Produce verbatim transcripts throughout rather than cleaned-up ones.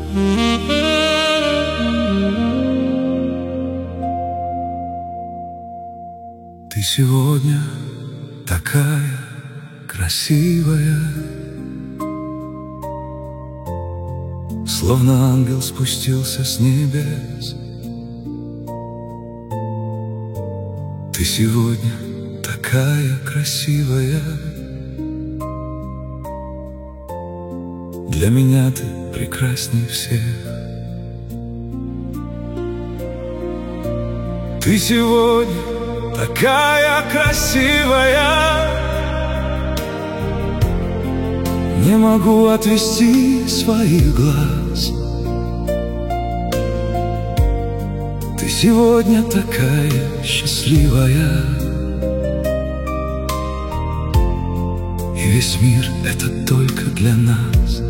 Ты сегодня такая красивая, словно ангел спустился с небес. Ты сегодня такая красивая, для меня ты прекрасней всех. Ты сегодня такая красивая, не могу отвести своих глаз. Ты сегодня такая счастливая, и весь мир — это только для нас.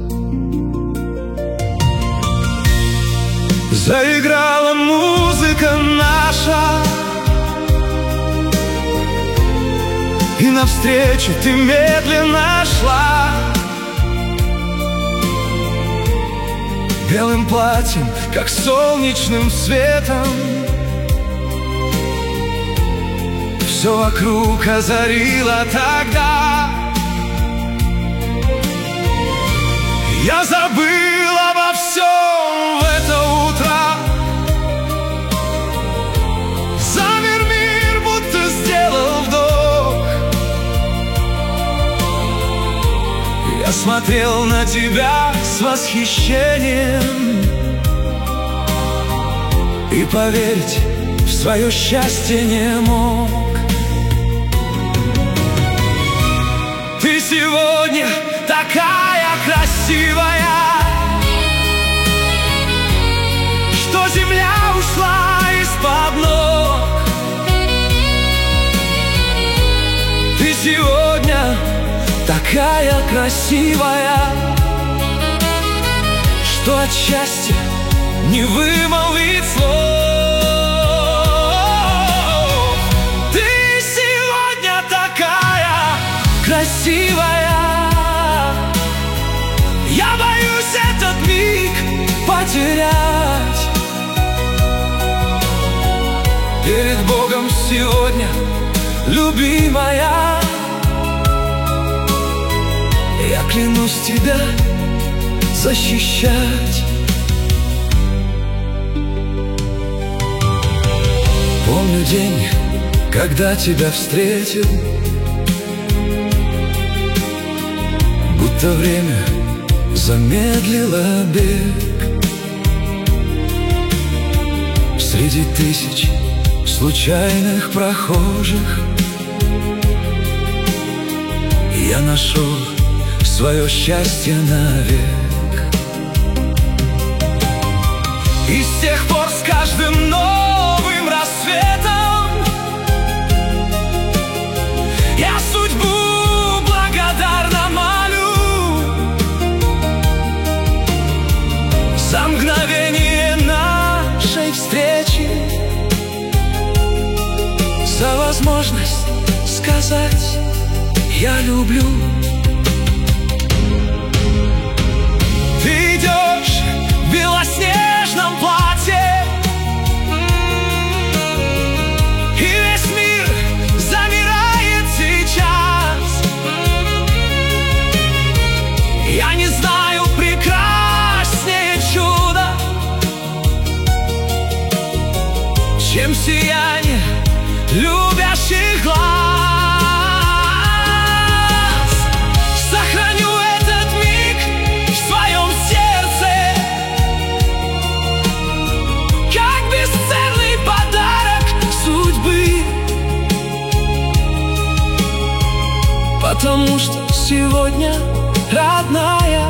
Заиграла музыка наша, и навстречу ты медленно шла. Белым платьем, как солнечным светом, все вокруг озарило тогда. Я забыл обо всем в это утро. Замер мир, будто сделал вдох. Я смотрел на тебя с восхищением и поверить в свое счастье не мог. Ты сегодня такая красивая, что земля ушла из-под ног. Ты сегодня такая красивая, что от счастья не вымолвить слов. Ты сегодня такая красивая, я боюсь этот миг потерять. Перед Богом сегодня, любимая, я клянусь тебя защищать. Помню день, когда тебя встретил, будто время замедлило бег. Среди тысяч случайных прохожих я нашел свое счастье навек. И с тех пор с каждым новым рассветом я судьбу благодарно молю за мгновение нашей встречи, за возможность сказать «я люблю». Ты идешь в белоснежном платье, и весь мир замирает сейчас. Я не знаю прекраснее чуда, чем сияние любящих глаз. Сохраню этот миг в своем сердце, как бесценный подарок судьбы, потому что сегодня, родная,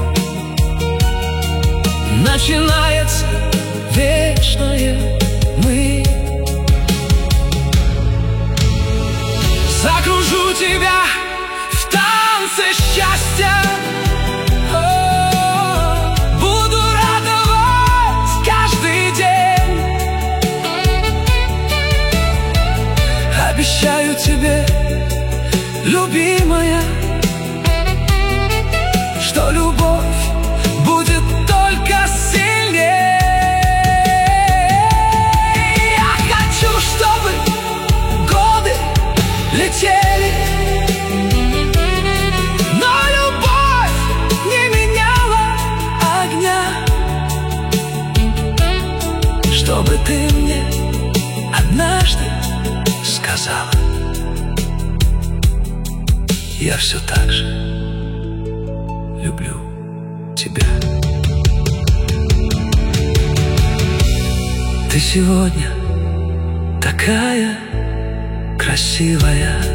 начинается вечное мы. Закружу тебя в танце счастья, О, буду радовать каждый день. Обещаю тебе, любимая, что любовь будет только я все так же люблю тебя. Ты сегодня такая красивая,